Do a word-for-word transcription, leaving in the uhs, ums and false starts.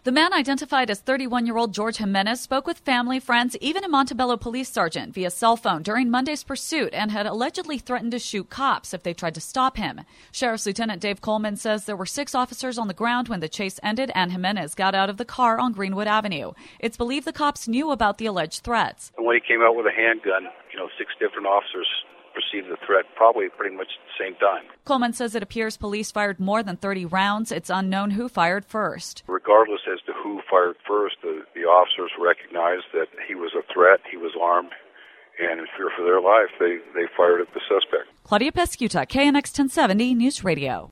The man, identified as thirty-one-year-old George Jimenez, spoke with family, friends, even a Montebello police sergeant via cell phone during Monday's pursuit and had allegedly threatened to shoot cops if they tried to stop him. Sheriff's Lieutenant Dave Coleman says there were six officers on the ground when the chase ended and Jimenez got out of the car on Greenwood Avenue. It's believed the cops knew about the alleged threats. And when he came out with a handgun, you know, six different officers received the threat probably pretty much at the same time. Coleman says it appears police fired more than thirty rounds. It's unknown who fired first. Regardless as to who fired first, the, the officers recognized that he was a threat, he was armed, and in fear for their life, they, they fired at the suspect. Claudia Pescuta, K N X ten seventy News Radio.